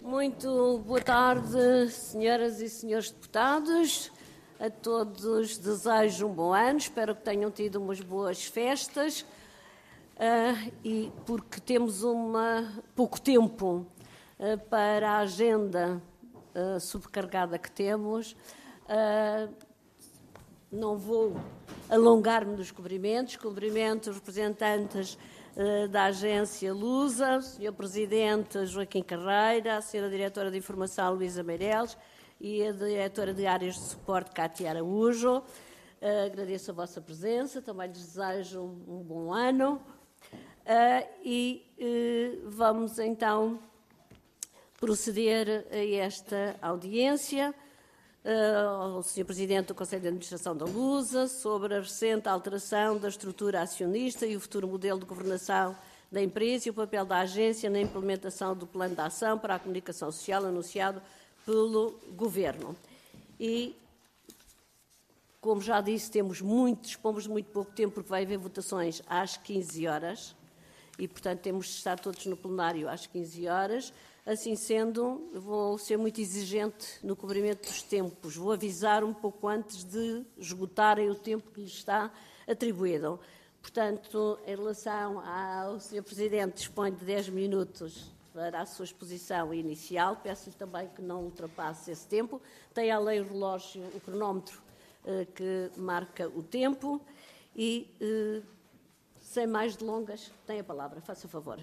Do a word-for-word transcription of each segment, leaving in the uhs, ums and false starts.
Muito boa tarde, senhoras e senhores deputados. A todos desejo um bom ano, espero que tenham tido umas boas festas uh, e porque temos uma, pouco tempo uh, para a agenda uh, subcarregada que temos, uh, não vou alongar-me nos cumprimentos, cumprimento os representantes uh, da agência Lusa, o senhor Presidente Joaquim Carreira, a senhora Diretora de Informação Luísa Meireles, e a diretora de áreas de suporte, Cátia Araújo. Uh, agradeço a vossa presença, também lhes desejo um, um bom ano. Uh, e uh, vamos então proceder a esta audiência uh, ao senhor Presidente do Conselho de Administração da Lusa sobre a recente alteração da estrutura acionista e o futuro modelo de governação da empresa e o papel da agência na implementação do plano de ação para a comunicação social anunciado pelo Governo. E, como já disse, temos muito, dispomos de muito pouco tempo, porque vai haver votações às quinze horas, e, portanto, temos de estar todos no plenário às quinze horas. Assim sendo, vou ser muito exigente no cumprimento dos tempos. Vou avisar um pouco antes de esgotarem o tempo que lhes está atribuído. Portanto, em relação ao senhor Presidente, dispõe de dez minutos para a sua exposição inicial. Peço-lhe também que não ultrapasse esse tempo. Tem a lei o relógio, o cronómetro eh, que marca o tempo. E, eh, sem mais delongas, tem a palavra. Faça favor.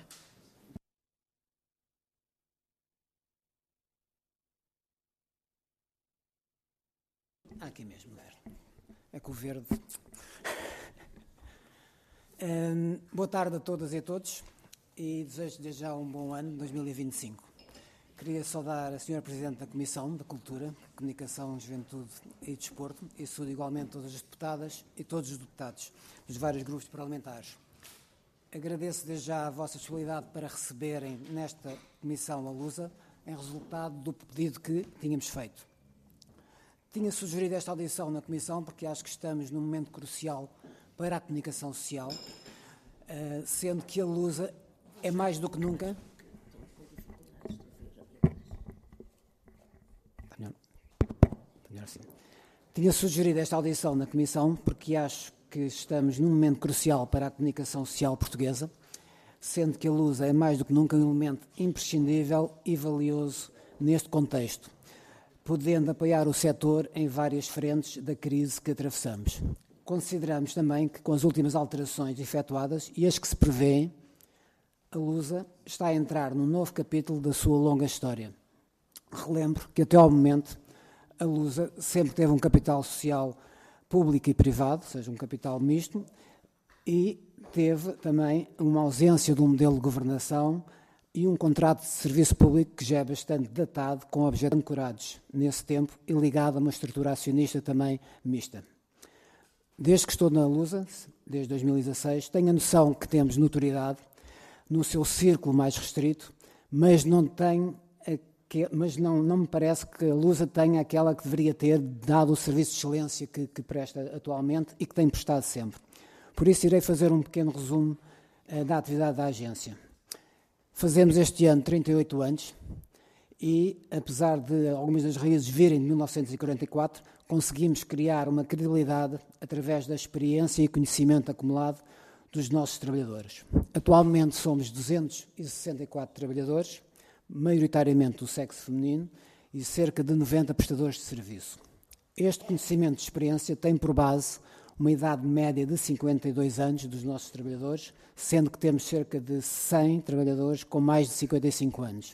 Aqui mesmo, verde. É que o verde... um, boa tarde a todas e a todos. E desejo desde já um bom ano, dois mil e vinte e cinco. Queria saudar a senhora Presidente da Comissão da Cultura, Comunicação, Juventude e Desporto e saúdo igualmente todas as deputadas e todos os deputados dos vários grupos parlamentares. Agradeço desde já a vossa disponibilidade para receberem nesta Comissão a Lusa em resultado do pedido que tínhamos feito. Tinha sugerido esta audição na Comissão porque acho que estamos num momento crucial para a comunicação social, sendo que a Lusa é mais do que nunca. Está melhor? Está melhor assim. Tinha sugerido esta audição na Comissão porque acho que estamos num momento crucial para a comunicação social portuguesa, sendo que a Lusa é mais do que nunca um elemento imprescindível e valioso neste contexto, podendo apoiar o setor em várias frentes da crise que atravessamos. Consideramos também que com as últimas alterações efetuadas e as que se prevêem, a Lusa está a entrar num novo capítulo da sua longa história. Relembro que até ao momento a Lusa sempre teve um capital social público e privado, ou seja, um capital misto, e teve também uma ausência de um modelo de governação e um contrato de serviço público que já é bastante datado, com objetos ancorados nesse tempo e ligado a uma estrutura acionista também mista. Desde que estou na Lusa, desde dois mil e dezasseis, tenho a noção que temos notoriedade no seu círculo mais restrito, mas não tenho, mas não, não me parece que a Lusa tenha aquela que deveria ter, dado o serviço de excelência que, que presta atualmente e que tem prestado sempre. Por isso irei fazer um pequeno resumo uh, da atividade da agência. Fazemos este ano trinta e oito anos e, apesar de algumas das raízes virem de mil novecentos e quarenta e quatro, conseguimos criar uma credibilidade através da experiência e conhecimento acumulado dos nossos trabalhadores. Atualmente somos duzentos e sessenta e quatro trabalhadores, maioritariamente do sexo feminino, e cerca de noventa prestadores de serviço. Este conhecimento de experiência tem por base uma idade média de cinquenta e dois anos dos nossos trabalhadores, sendo que temos cerca de cem trabalhadores com mais de cinquenta e cinco anos.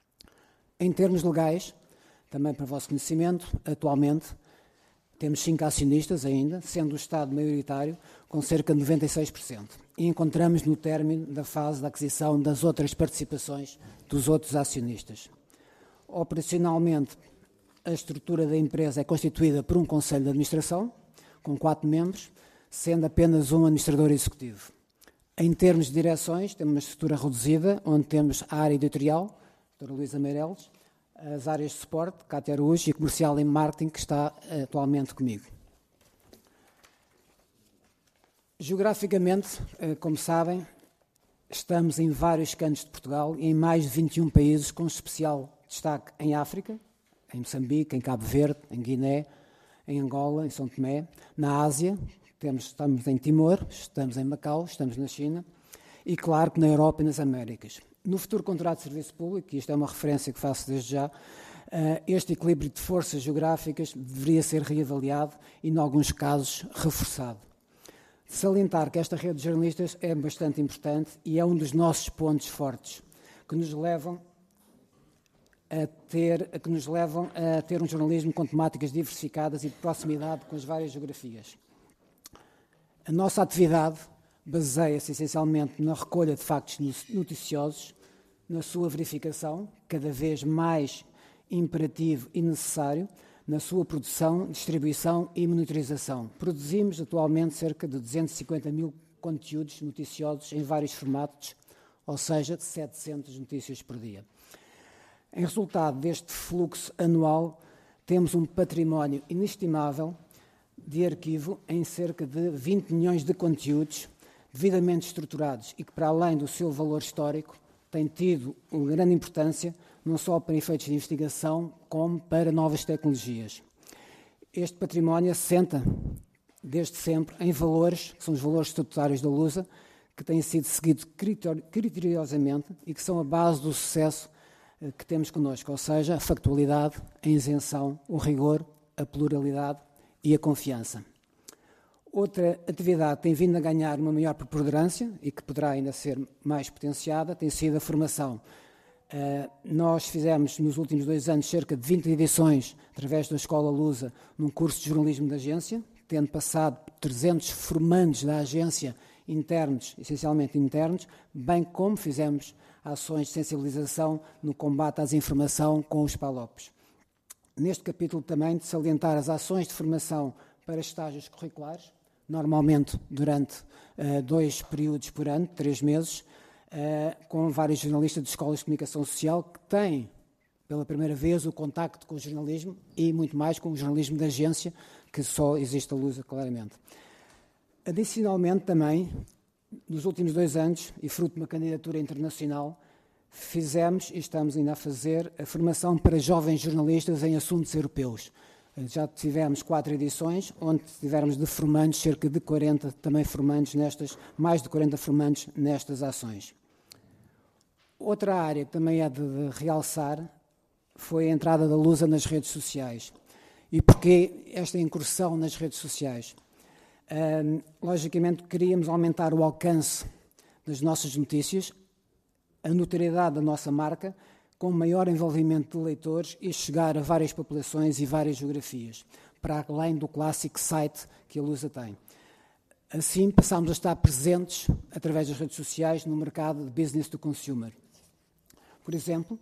Em termos legais, também para o vosso conhecimento, atualmente temos cinco acionistas ainda, sendo o Estado maioritário, com cerca de noventa e seis por cento. E encontramos no término da fase da aquisição das outras participações dos outros acionistas. Operacionalmente, a estrutura da empresa é constituída por um Conselho de Administração, com quatro membros, sendo apenas um administrador executivo. Em termos de direções, temos uma estrutura reduzida, onde temos a área editorial, a doutora Luísa Meireles, as áreas de suporte, Cátia Araújo, e comercial e marketing, que está atualmente comigo. Geograficamente, como sabem, estamos em vários cantos de Portugal e em mais de vinte e um países, com especial destaque em África, em Moçambique, em Cabo Verde, em Guiné, em Angola, em São Tomé. Na Ásia, temos, estamos em Timor, estamos em Macau, estamos na China e, claro, que na Europa e nas Américas. No futuro contrato de serviço público, e isto é uma referência que faço desde já, este equilíbrio de forças geográficas deveria ser reavaliado e, em alguns casos, reforçado. Salientar que esta rede de jornalistas é bastante importante e é um dos nossos pontos fortes, que nos levam a ter, que nos levam a ter um jornalismo com temáticas diversificadas e de proximidade com as várias geografias. A nossa atividade baseia-se essencialmente na recolha de factos noticiosos, na sua verificação, cada vez mais imperativo e necessário, na sua produção, distribuição e monitorização. Produzimos atualmente cerca de duzentos e cinquenta mil conteúdos noticiosos em vários formatos, ou seja, de setecentas notícias por dia. Em resultado deste fluxo anual, temos um património inestimável de arquivo em cerca de vinte milhões de conteúdos devidamente estruturados e que, para além do seu valor histórico, tem tido uma grande importância não só para efeitos de investigação, como para novas tecnologias. Este património assenta, desde sempre, em valores, que são os valores estatutários da Lusa, que têm sido seguidos criteriosamente e que são a base do sucesso que temos connosco, ou seja, a factualidade, a isenção, o rigor, a pluralidade e a confiança. Outra atividade que tem vindo a ganhar uma maior preponderância e que poderá ainda ser mais potenciada tem sido a formação. Uh, nós fizemos nos últimos dois anos cerca de vinte edições através da Escola Lusa num curso de jornalismo da agência, tendo passado trezentos formandos da agência internos, essencialmente internos, bem como fizemos ações de sensibilização no combate à desinformação com os PALOPs. Neste capítulo também de salientar as ações de formação para estágios curriculares, normalmente durante uh, dois períodos por ano, três meses, Uh, com vários jornalistas de escolas de comunicação social que têm, pela primeira vez, o contacto com o jornalismo e muito mais com o jornalismo da agência, que só existe a Lusa, claramente. Adicionalmente, também, nos últimos dois anos, e fruto de uma candidatura internacional, fizemos e estamos ainda a fazer a formação para jovens jornalistas em assuntos europeus. Já tivemos quatro edições, onde tivemos de formandos, cerca de quarenta também formandos nestas, mais de quarenta formandos nestas ações. Outra área que também é de, de realçar foi a entrada da Lusa nas redes sociais. E porquê esta incursão nas redes sociais? Um, logicamente, queríamos aumentar o alcance das nossas notícias, a notoriedade da nossa marca, com maior envolvimento de leitores e chegar a várias populações e várias geografias, para além do clássico site que a Lusa tem. Assim, passámos a estar presentes, através das redes sociais, no mercado de business to consumer. Por exemplo,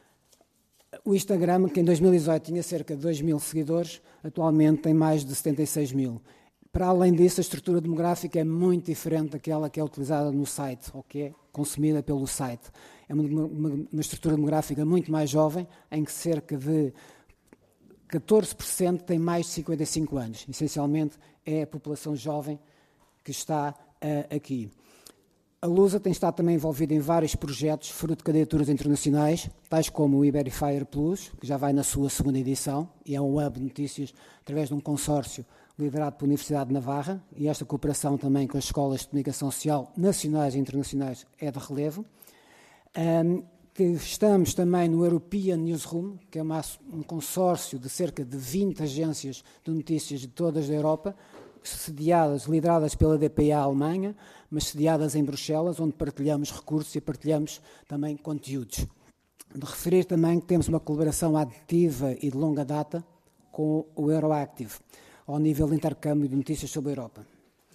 o Instagram, que em dois mil e dezoito tinha cerca de dois mil seguidores, atualmente tem mais de setenta e seis mil. Para além disso, a estrutura demográfica é muito diferente daquela que é utilizada no site, ou que é consumida pelo site. É uma, uma, uma estrutura demográfica muito mais jovem, em que cerca de catorze por cento tem mais de cinquenta e cinco anos. Essencialmente, é a população jovem que está uh, aqui. A Lusa tem estado também envolvida em vários projetos fruto de candidaturas internacionais, tais como o Iberifier Plus, que já vai na sua segunda edição, e é um hub de notícias através de um consórcio liderado pela Universidade de Navarra, e esta cooperação também com as escolas de comunicação social nacionais e internacionais é de relevo. Um, que estamos também no European Newsroom, que é uma, um consórcio de cerca de vinte agências de notícias de todas a Europa, sediadas, lideradas pela D P A Alemanha, mas sediadas em Bruxelas, onde partilhamos recursos e partilhamos também conteúdos. De referir também que temos uma colaboração ativa e de longa data com o Euroactive, ao nível de intercâmbio de notícias sobre a Europa.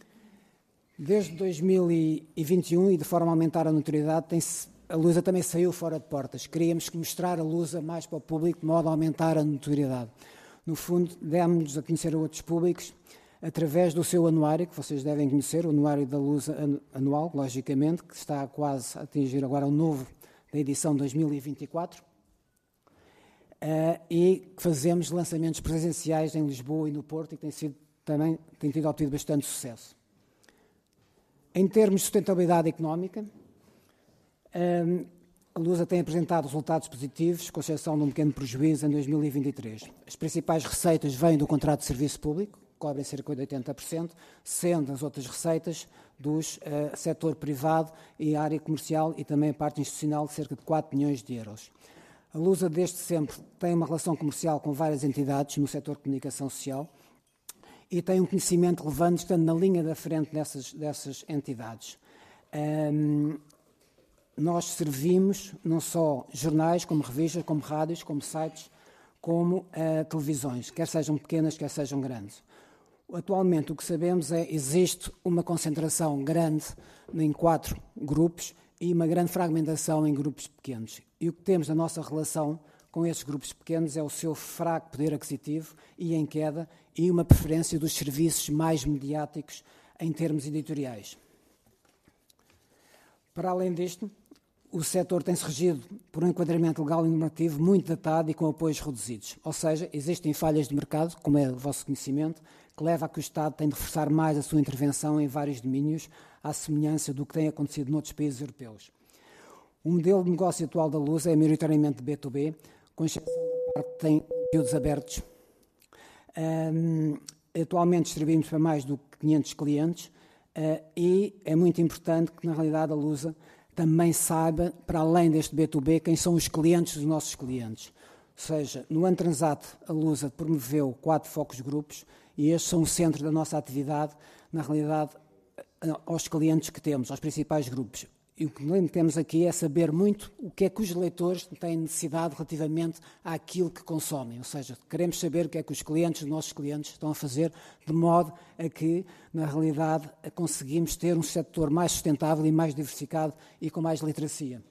Desde dois mil e vinte e um, e de forma a aumentar a notoriedade, tem a Lusa também saiu fora de portas. Queríamos mostrar a Lusa mais para o público, de modo a aumentar a notoriedade. No fundo, demos-nos a conhecer a outros públicos, através do seu anuário, que vocês devem conhecer, o anuário da Lusa anual, logicamente, que está quase a atingir agora o novo da edição dois mil e vinte e quatro, uh, e que fazemos lançamentos presenciais em Lisboa e no Porto, e que tem sido, também tem tido obtido bastante sucesso. Em termos de sustentabilidade económica, um, a Lusa tem apresentado resultados positivos, com exceção de um pequeno prejuízo em dois mil e vinte e três. As principais receitas vêm do contrato de serviço público, cobrem cerca de oitenta por cento, sendo as outras receitas do uh, setor privado e a área comercial e também a parte institucional de cerca de quatro milhões de euros. A Lusa, desde sempre, tem uma relação comercial com várias entidades no setor de comunicação social e tem um conhecimento relevante, estando na linha da frente dessas, dessas entidades. Um, nós servimos não só jornais, como revistas, como rádios, como sites, como uh, televisões, quer sejam pequenas, quer sejam grandes. Atualmente o que sabemos é que existe uma concentração grande em quatro grupos e uma grande fragmentação em grupos pequenos. E o que temos na nossa relação com esses grupos pequenos é o seu fraco poder aquisitivo e em queda e uma preferência dos serviços mais mediáticos em termos editoriais. Para além disto, o setor tem-se regido por um enquadramento legal e normativo muito datado e com apoios reduzidos. Ou seja, existem falhas de mercado, como é o vosso conhecimento, que leva a que o Estado tem de reforçar mais a sua intervenção em vários domínios, à semelhança do que tem acontecido noutros países europeus. O modelo de negócio atual da Lusa é maioritariamente B dois B, com exceção da parte que tem conteúdos abertos. Um, atualmente distribuímos para mais do que quinhentos clientes uh, e é muito importante que, na realidade, a Lusa também saiba, para além deste B dois B, quem são os clientes dos nossos clientes. Ou seja, no ano transato, a Lusa promoveu quatro focos grupos e estes são o centro da nossa atividade, na realidade, aos clientes que temos, aos principais grupos. E o que temos aqui é saber muito o que é que os leitores têm necessidade relativamente àquilo que consomem. Ou seja, queremos saber o que é que os clientes, os nossos clientes, estão a fazer, de modo a que, na realidade, conseguimos ter um setor mais sustentável e mais diversificado e com mais literacia.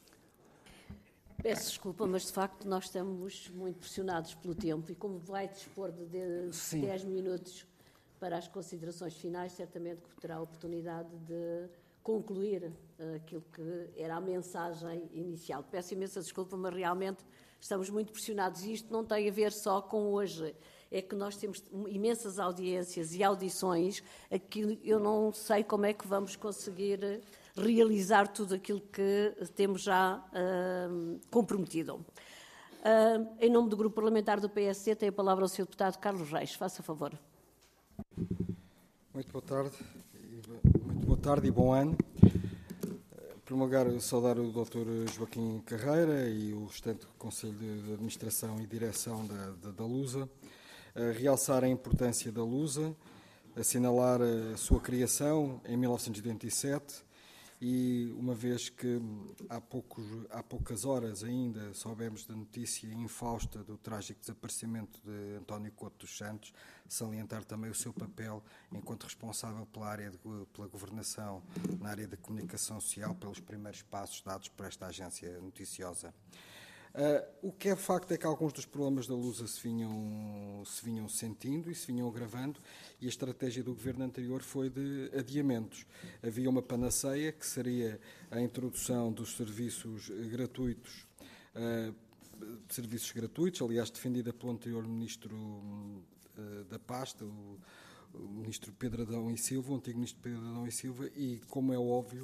Peço desculpa, mas de facto nós estamos muito pressionados pelo tempo e como vai dispor de dez minutos para as considerações finais, certamente que terá a oportunidade de concluir uh, aquilo que era a mensagem inicial. Peço imensa desculpa, mas realmente estamos muito pressionados e isto não tem a ver só com hoje. É que nós temos imensas audiências e audições a que eu não sei como é que vamos conseguir realizar tudo aquilo que temos já uh, comprometido. Uh, em nome do Grupo Parlamentar do P S C, tem a palavra o senhor Deputado Carlos Reis. Faça favor. Muito boa tarde. Muito boa tarde e bom ano. Em primeiro lugar, saudar o doutor Joaquim Carreira e o restante Conselho de Administração e Direção da, da, da Lusa. Realçar a importância da Lusa, assinalar a sua criação em mil novecentos e oitenta e sete e uma vez que há, poucos, há poucas horas ainda soubemos da notícia infausta do trágico desaparecimento de António Couto dos Santos, salientar também o seu papel enquanto responsável pela área de, pela governação na área da comunicação social, pelos primeiros passos dados por esta agência noticiosa. Uh, o que é facto é que alguns dos problemas da Lusa se vinham, se vinham sentindo e se vinham agravando e a estratégia do governo anterior foi de adiamentos. Havia uma panaceia que seria a introdução dos serviços gratuitos, uh, serviços gratuitos, aliás defendida pelo anterior Ministro uh, da pasta, o, o Ministro Pedro Adão e Silva, o antigo Ministro Pedro Adão e Silva, e como é óbvio,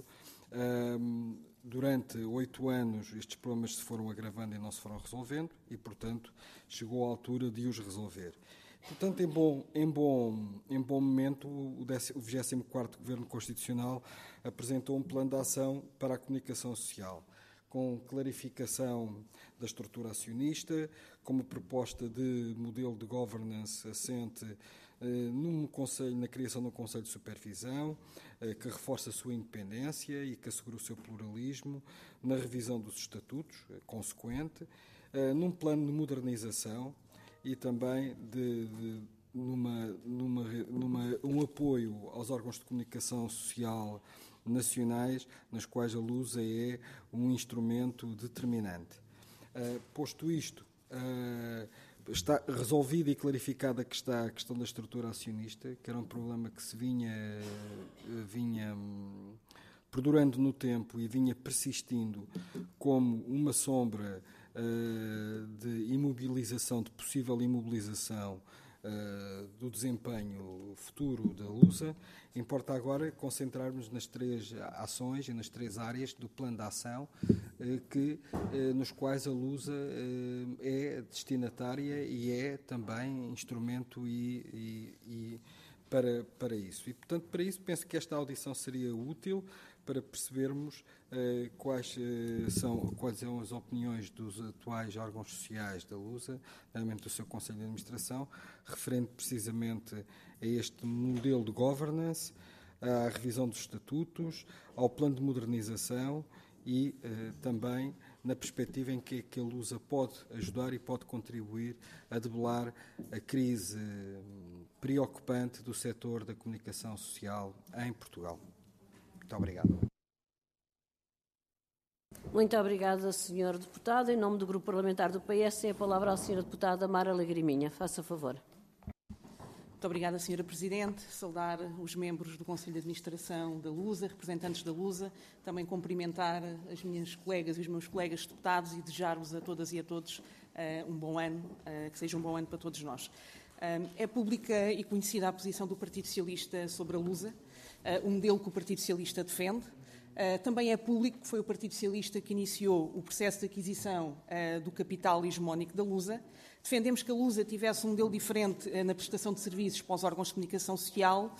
uh, durante oito anos estes problemas se foram agravando e não se foram resolvendo e, portanto, chegou a altura de os resolver. Portanto, em bom, em bom, em bom momento, o vigésimo quarto Governo Constitucional apresentou um plano de ação para a comunicação social, com clarificação da estrutura acionista, com uma proposta de modelo de governance assente eh, num conselho, na criação de um Conselho de Supervisão, eh, que reforça a sua independência e que assegura o seu pluralismo, na revisão dos estatutos, eh, consequente, eh, num plano de modernização e também de, de, numa, numa, numa, um apoio aos órgãos de comunicação social nacionais, nas quais a Lusa é um instrumento determinante. Uh, posto isto, uh, está resolvida e clarificada que está a questão da estrutura acionista, que era um problema que se vinha, uh, vinha um, perdurando no tempo e vinha persistindo como uma sombra uh, de imobilização, de possível imobilização uh, do desempenho futuro da Lusa, importa agora concentrarmos nas três ações e nas três áreas do plano de ação uh, que, uh, nos quais a Lusa uh, é destinatária e é também instrumento e, e, e para, para isso. E, portanto, para isso, penso que esta audição seria útil para percebermos uh, quais, uh, são, quais são as opiniões dos atuais órgãos sociais da Lusa, nomeadamente do seu Conselho de Administração, referente precisamente a este modelo de governance, à revisão dos estatutos, ao plano de modernização e uh, também na perspectiva em que, que a Lusa pode ajudar e pode contribuir a debelar a crise preocupante do setor da comunicação social em Portugal. Muito obrigado. Muito obrigada, senhor Deputado. Em nome do Grupo Parlamentar do P S, tem a palavra a senhora Deputada Mara Lagriminha. Faça favor. Muito obrigada, senhora Presidente. Saudar os membros do Conselho de Administração da Lusa, representantes da Lusa, também cumprimentar as minhas colegas e os meus colegas deputados e desejar-vos a todas e a todos uh, um bom ano, uh, que seja um bom ano para todos nós. Uh, é pública e conhecida a posição do Partido Socialista sobre a Lusa, uh, o modelo que o Partido Socialista defende. Uh, também é público que foi o Partido Socialista que iniciou o processo de aquisição uh, do capital hegemónico da Lusa. Defendemos que a Lusa tivesse um modelo diferente uh, na prestação de serviços para os órgãos de comunicação social,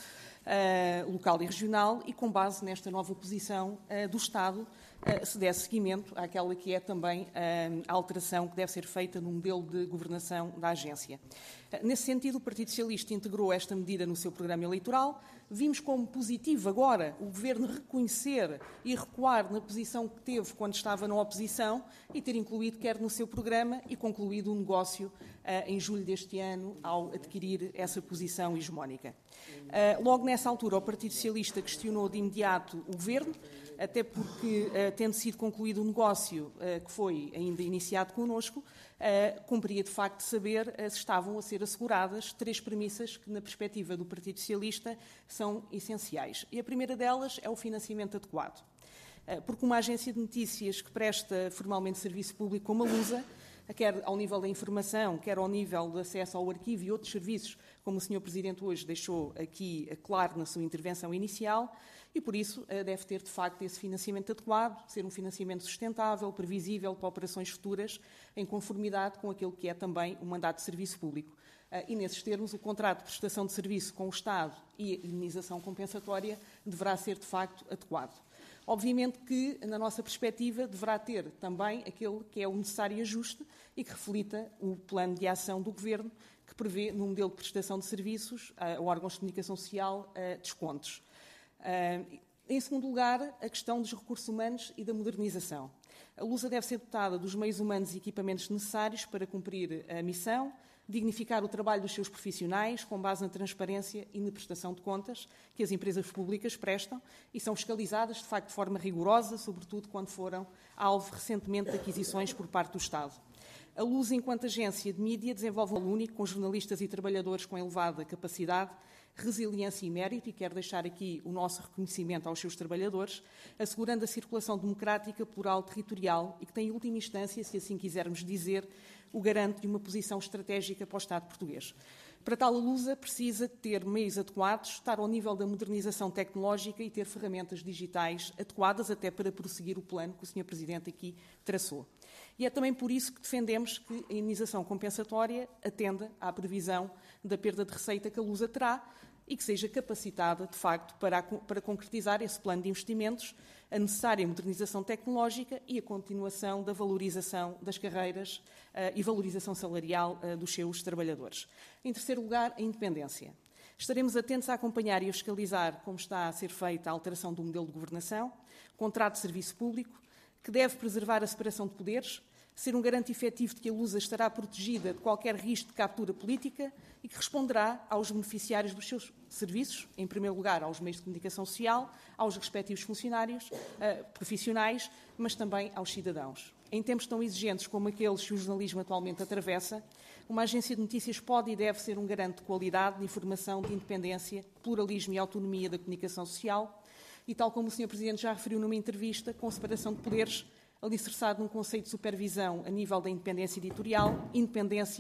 uh, local e regional, e com base nesta nova posição uh, do Estado uh, se desse seguimento àquela que é também uh, a alteração que deve ser feita no modelo de governação da agência. Uh, nesse sentido, o Partido Socialista integrou esta medida no seu programa eleitoral. Vimos como positivo agora o Governo reconhecer e recuar na posição que teve quando estava na oposição e ter incluído, quer no seu programa, e concluído um negócio uh, em julho deste ano ao adquirir essa posição hegemónica. Uh, logo nessa altura, o Partido Socialista questionou de imediato o Governo, até porque, uh, tendo sido concluído o negócio uh, que foi ainda iniciado connosco, uh, cumpria de facto saber uh, se estavam a ser asseguradas três premissas que, na perspectiva do Partido Socialista, são essenciais. E a primeira delas é o financiamento adequado. Uh, porque uma agência de notícias que presta formalmente serviço público como a Lusa, quer ao nível da informação, quer ao nível do acesso ao arquivo e outros serviços, como o senhor Presidente hoje deixou aqui claro na sua intervenção inicial, e por isso deve ter, de facto, esse financiamento adequado, ser um financiamento sustentável, previsível para operações futuras, em conformidade com aquilo que é também o mandato de serviço público. E, nesses termos, o contrato de prestação de serviço com o Estado e a indenização compensatória deverá ser, de facto, adequado. Obviamente que, na nossa perspectiva, deverá ter também aquele que é o necessário ajuste e que reflita o plano de ação do Governo, que prevê, no modelo de prestação de serviços a órgãos de comunicação social, descontos. Em segundo lugar, a questão dos recursos humanos e da modernização. A Lusa deve ser dotada dos meios humanos e equipamentos necessários para cumprir a missão, dignificar o trabalho dos seus profissionais com base na transparência e na prestação de contas que as empresas públicas prestam e são fiscalizadas, de facto, de forma rigorosa, sobretudo quando foram alvo recentemente de aquisições por parte do Estado. A Lusa, enquanto agência de mídia, desenvolve um modelo único com jornalistas e trabalhadores com elevada capacidade, resiliência e mérito, e quero deixar aqui o nosso reconhecimento aos seus trabalhadores, assegurando a circulação democrática, plural, territorial e que tem, em última instância, se assim quisermos dizer, o garante de uma posição estratégica para o Estado português. Para tal, a Lusa precisa ter meios adequados, estar ao nível da modernização tecnológica e ter ferramentas digitais adequadas até para prosseguir o plano que o senhor Presidente aqui traçou. E é também por isso que defendemos que a indenização compensatória atenda à previsão da perda de receita que a Lusa terá e que seja capacitada, de facto, para, para concretizar esse plano de investimentos, a necessária modernização tecnológica e a continuação da valorização das carreiras uh, e valorização salarial uh, dos seus trabalhadores. Em terceiro lugar, a independência. Estaremos atentos a acompanhar e a fiscalizar como está a ser feita a alteração do modelo de governação, contrato de serviço público, que deve preservar a separação de poderes, ser um garante efetivo de que a Lusa estará protegida de qualquer risco de captura política e que responderá aos beneficiários dos seus serviços, em primeiro lugar aos meios de comunicação social, aos respectivos funcionários, uh, profissionais, mas também aos cidadãos. Em tempos tão exigentes como aqueles que o jornalismo atualmente atravessa, uma agência de notícias pode e deve ser um garante de qualidade, de informação, de independência, pluralismo e autonomia da comunicação social e, tal como o senhor Presidente já referiu numa entrevista, com separação de poderes, alicerçado num conceito de supervisão a nível da independência editorial, independência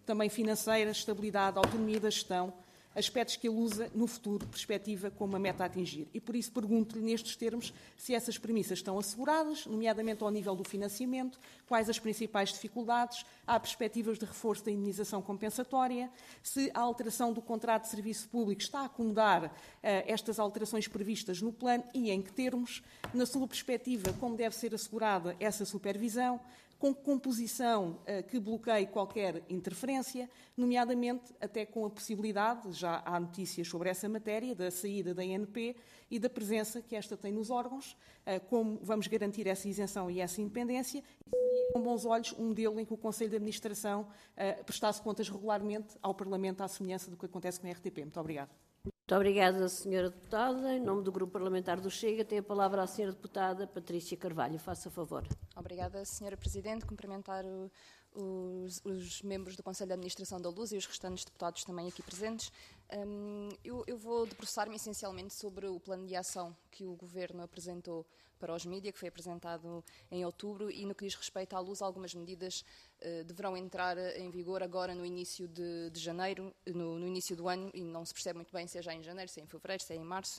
também financeira, estabilidade, autonomia da gestão, aspectos que a Lusa, no futuro, perspectiva como uma meta a atingir. E por isso pergunto-lhe, nestes termos, se essas premissas estão asseguradas, nomeadamente ao nível do financiamento, quais as principais dificuldades, há perspectivas de reforço da indenização compensatória, se a alteração do contrato de serviço público está a acomodar uh, estas alterações previstas no plano e em que termos, na sua perspectiva, como deve ser assegurada essa supervisão, com composição uh, que bloqueie qualquer interferência, nomeadamente até com a possibilidade, já há notícias sobre essa matéria, da saída da I N P e da presença que esta tem nos órgãos, uh, como vamos garantir essa isenção e essa independência, e com bons olhos um modelo em que o Conselho de Administração uh, prestasse contas regularmente ao Parlamento, à semelhança do que acontece com a R T P. Muito obrigada. Muito obrigada, senhora Deputada. Em nome do Grupo Parlamentar do Chega, tem a palavra a senhora Deputada Patrícia Carvalho. Faça favor. Obrigada, senhora Presidente. Cumprimentar o, os, os membros do Conselho de Administração da Lusa e os restantes deputados também aqui presentes. Um, eu, eu vou debruçar-me essencialmente sobre o plano de ação que o Governo apresentou para os mídias, que foi apresentado em outubro, e no que diz respeito à Lusa, algumas medidas uh, deverão entrar em vigor agora no início de, de janeiro, no, no início do ano, e não se percebe muito bem se é já em janeiro, se é em fevereiro, se é em março.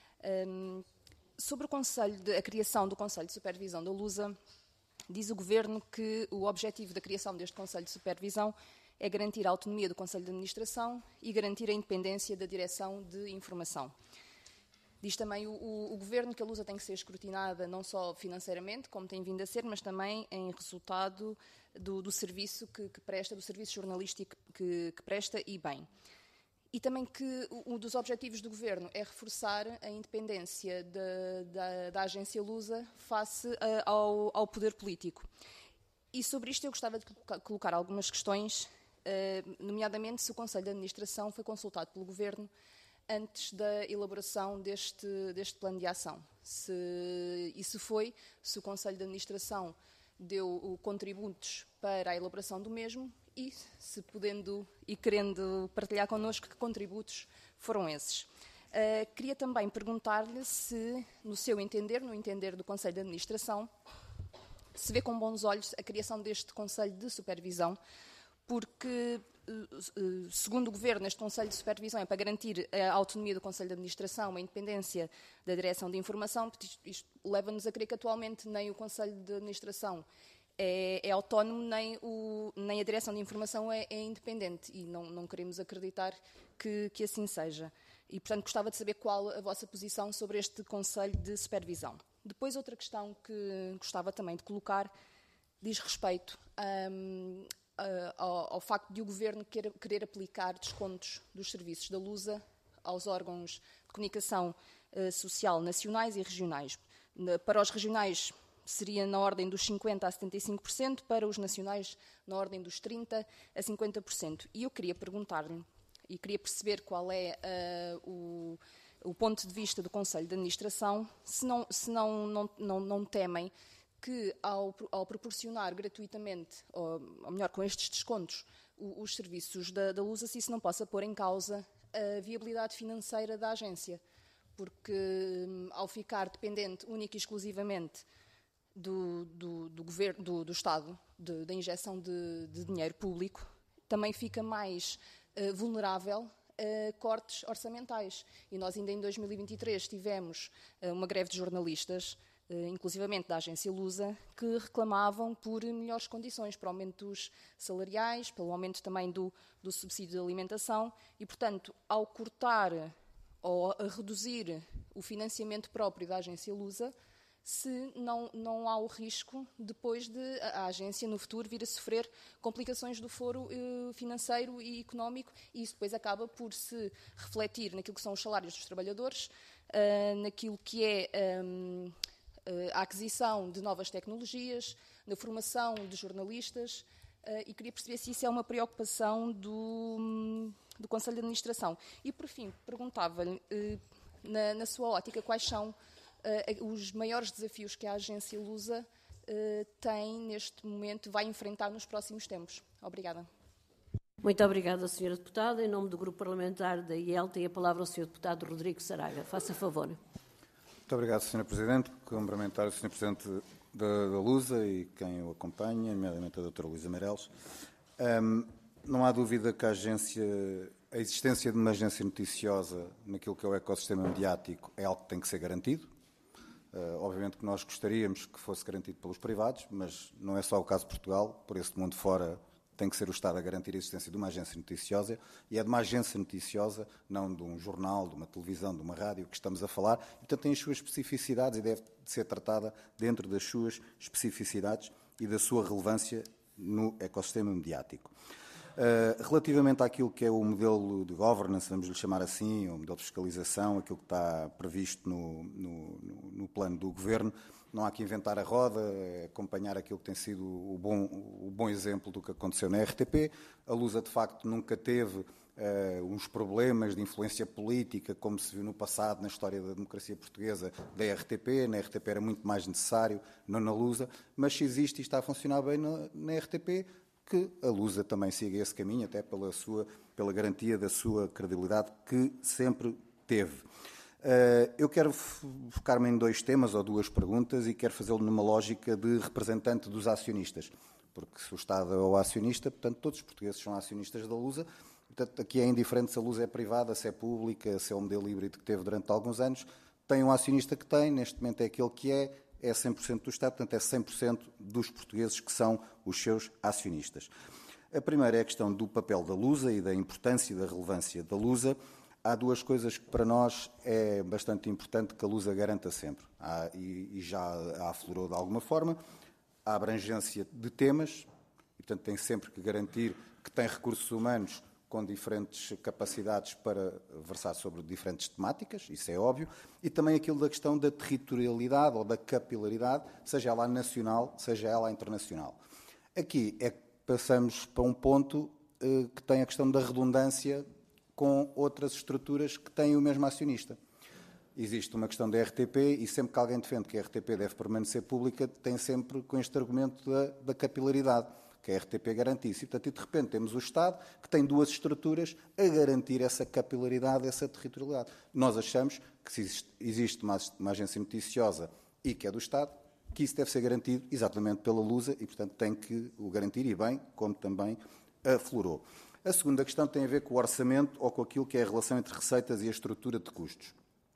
Um, sobre o Conselho de, a criação do Conselho de Supervisão da Lusa, diz o Governo que o objetivo da criação deste Conselho de Supervisão é garantir a autonomia do Conselho de Administração e garantir a independência da Direção de Informação. Diz também o, o, o Governo que a Lusa tem que ser escrutinada não só financeiramente, como tem vindo a ser, mas também em resultado do, do serviço que, que presta, do serviço jornalístico que, que presta, e bem. E também que um dos objetivos do Governo é reforçar a independência da, da, da agência Lusa face uh, ao, ao poder político. E sobre isto eu gostava de colocar algumas questões, uh, nomeadamente se o Conselho de Administração foi consultado pelo Governo antes da elaboração deste, deste plano de ação. Se, e se foi, se o Conselho de Administração deu contributos para a elaboração do mesmo e se podendo e querendo partilhar connosco que contributos foram esses. Uh, queria também perguntar-lhe se, no seu entender, no entender do Conselho de Administração, se vê com bons olhos a criação deste Conselho de Supervisão, porque, segundo o Governo, este Conselho de Supervisão é para garantir a autonomia do Conselho de Administração, a independência da Direção de Informação. Isto leva-nos a crer que atualmente nem o Conselho de Administração é, é autónomo, nem, o, nem a Direção de Informação é, é independente, e não, não queremos acreditar que, que assim seja. E, portanto, gostava de saber qual a vossa posição sobre este Conselho de Supervisão. Depois, outra questão que gostava também de colocar diz respeito um, Ao, ao facto de o Governo querer, querer aplicar descontos dos serviços da Lusa aos órgãos de comunicação uh, social nacionais e regionais. Na, para os regionais seria na ordem dos cinquenta por cento a setenta e cinco por cento, para os nacionais na ordem dos trinta por cento a cinquenta por cento. E eu queria perguntar-lhe, e queria perceber qual é uh, o, o ponto de vista do Conselho de Administração, se não, se não, não, não, não temem que ao, ao proporcionar gratuitamente, ou, ou melhor, com estes descontos, os, os serviços da, da Lusa, se isso não possa pôr em causa a viabilidade financeira da agência, porque um, ao ficar dependente única e exclusivamente do, do, do governo, do, do Estado, de, da injeção de, de dinheiro público, também fica mais uh, vulnerável a cortes orçamentais. E nós ainda em dois mil e vinte e três tivemos uh, uma greve de jornalistas, inclusivamente da agência Lusa, que reclamavam por melhores condições, por aumentos salariais, pelo aumento também do, do subsídio de alimentação, e, portanto, ao cortar ou a reduzir o financiamento próprio da agência Lusa, se não, não há o risco depois de a agência no futuro vir a sofrer complicações do foro eh, financeiro e económico, e isso depois acaba por se refletir naquilo que são os salários dos trabalhadores, eh, naquilo que é um, a aquisição de novas tecnologias, na formação de jornalistas, e queria perceber se isso é uma preocupação do, do Conselho de Administração. E, por fim, perguntava-lhe, na, na sua ótica, quais são os maiores desafios que a agência Lusa tem neste momento, vai enfrentar nos próximos tempos. Obrigada. Muito obrigada, senhora Deputada. Em nome do Grupo Parlamentar da I E L, tem a palavra o senhor Deputado Rodrigo Saraga. Faça favor. Muito obrigado, senhora Presidente. Cumprimentar o senhor Presidente da, da Lusa e quem o acompanha, nomeadamente a doutora Luísa Meireles. Um, Não há dúvida que a agência, a existência de uma agência noticiosa naquilo que é o ecossistema mediático é algo que tem que ser garantido. Uh, obviamente que nós gostaríamos que fosse garantido pelos privados, mas não é só o caso de Portugal. Por esse mundo fora tem que ser o Estado a garantir a existência de uma agência noticiosa, e é de uma agência noticiosa, não de um jornal, de uma televisão, de uma rádio que estamos a falar, e portanto tem as suas especificidades e deve ser tratada dentro das suas especificidades e da sua relevância no ecossistema mediático. Uh, relativamente àquilo que é o modelo de governance, vamos lhe chamar assim, o modelo de fiscalização, aquilo que está previsto no, no, no plano do Governo, não há que inventar a roda, é acompanhar aquilo que tem sido o bom, o bom exemplo do que aconteceu na R T P. A Lusa, de facto, nunca teve uh, uns problemas de influência política, como se viu no passado, na história da democracia portuguesa, da R T P. Na R T P era muito mais necessário, não na Lusa, mas se existe e está a funcionar bem na, na R T P, que a Lusa também siga esse caminho, até pela, sua, pela garantia da sua credibilidade que sempre teve. Uh, eu quero focar-me em dois temas ou duas perguntas e quero fazê-lo numa lógica de representante dos acionistas, porque se o Estado é o acionista, portanto todos os portugueses são acionistas da Lusa, portanto aqui é indiferente se a Lusa é privada, se é pública, se é o modelo híbrido que teve durante alguns anos, tem um acionista que tem, neste momento é aquele que é, é cem por cento do Estado, portanto é cem por cento dos portugueses que são os seus acionistas. A primeira é a questão do papel da Lusa e da importância e da relevância da Lusa. Há duas coisas que para nós é bastante importante que a Lusa garanta sempre, há, e, e já a aflorou de alguma forma, a abrangência de temas, e portanto tem sempre que garantir que tem recursos humanos com diferentes capacidades para versar sobre diferentes temáticas, isso é óbvio, e também aquilo da questão da territorialidade ou da capilaridade, seja ela nacional, seja ela internacional. Aqui é que passamos para um ponto eh, que tem a questão da redundância com outras estruturas que têm o mesmo acionista. Existe uma questão da R T P e sempre que alguém defende que a R T P deve permanecer pública, tem sempre com este argumento da, da capilaridade, que a R T P garante isso. E, portanto, e de repente temos o Estado que tem duas estruturas a garantir essa capilaridade, essa territorialidade. Nós achamos que se existe, existe uma, uma agência noticiosa e que é do Estado, que isso deve ser garantido exatamente pela Lusa e, portanto, tem que o garantir e bem, como também aflorou. A segunda questão tem a ver com o orçamento ou com aquilo que é a relação entre receitas e a estrutura de custos.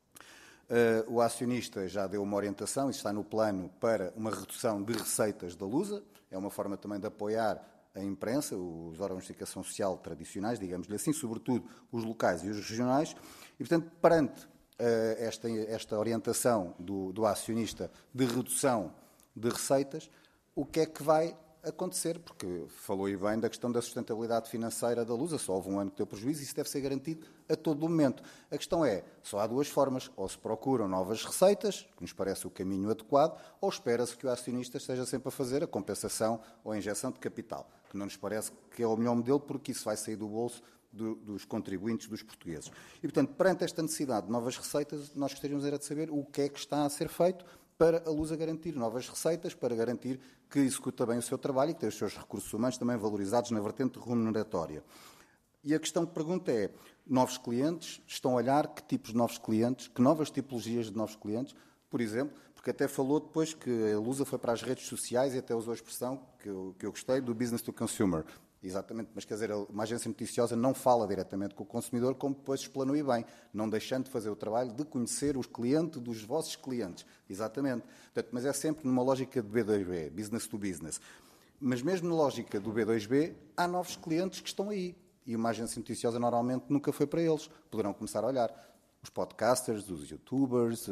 Uh, o acionista já deu uma orientação, isso está no plano, para uma redução de receitas da Lusa, é uma forma também de apoiar a imprensa, os órgãos de comunicação social tradicionais, digamos-lhe assim, sobretudo os locais e os regionais, e, portanto, perante uh, esta, esta orientação do, do acionista de redução de receitas, o que é que vai acontecer, porque falou aí bem da questão da sustentabilidade financeira da Lusa, só houve um ano que deu prejuízo e isso deve ser garantido a todo o momento. A questão é, só há duas formas, ou se procuram novas receitas, que nos parece o caminho adequado, ou espera-se que o acionista esteja sempre a fazer a compensação ou a injeção de capital, que não nos parece que é o melhor modelo, porque isso vai sair do bolso do, dos contribuintes, dos portugueses. E, portanto, perante esta necessidade de novas receitas, nós gostaríamos era de saber o que é que está a ser feito para a Lusa garantir novas receitas, para garantir que executa bem o seu trabalho e que tem os seus recursos humanos também valorizados na vertente remuneratória. E a questão que pergunta é, novos clientes, estão a olhar que tipos de novos clientes, que novas tipologias de novos clientes, por exemplo, porque até falou depois que a Lusa foi para as redes sociais e até usou a expressão que eu, que eu gostei, do business to consumer. Exatamente, mas quer dizer, uma agência noticiosa não fala diretamente com o consumidor, como depois explanou e bem, não deixando de fazer o trabalho de conhecer os clientes dos vossos clientes. Exatamente. Portanto, mas é sempre numa lógica de B dois B, business to business. Mas mesmo na lógica do B dois B, há novos clientes que estão aí. E uma agência noticiosa normalmente nunca foi para eles. Poderão começar a olhar. Os podcasters, os youtubers,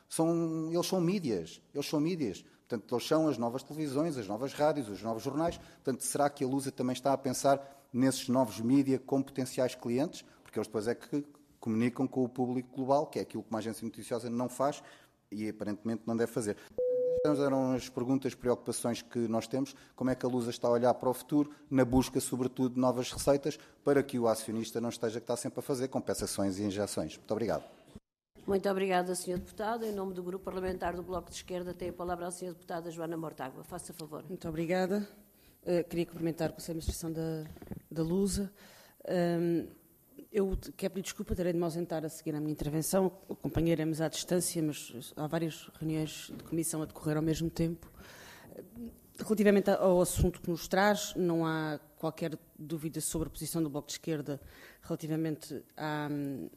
são, eles são mídias. Eles são mídias. Portanto, eles são as novas televisões, as novas rádios, os novos jornais. Portanto, será que a Lusa também está a pensar nesses novos mídias como potenciais clientes? Porque eles depois é que comunicam com o público global, que é aquilo que uma agência noticiosa não faz e aparentemente não deve fazer. Estas eram as perguntas, preocupações que nós temos. Como é que a Lusa está a olhar para o futuro, na busca, sobretudo, de novas receitas, para que o acionista não esteja que está sempre a fazer compensações e injeções. Muito obrigado. Muito obrigada, senhor Deputado. Em nome do Grupo Parlamentar do Bloco de Esquerda, tem a palavra a senhora Deputada Joana Mortágua. Faça favor. Muito obrigada. Uh, queria cumprimentar o Conselho de Administração da, da Lusa. Um, eu quero pedir desculpa, terei de me ausentar a seguir a minha intervenção. Acompanharemos à distância, mas há várias reuniões de comissão a decorrer ao mesmo tempo. Relativamente ao assunto que nos traz, não há qualquer dúvida sobre a posição do Bloco de Esquerda relativamente à,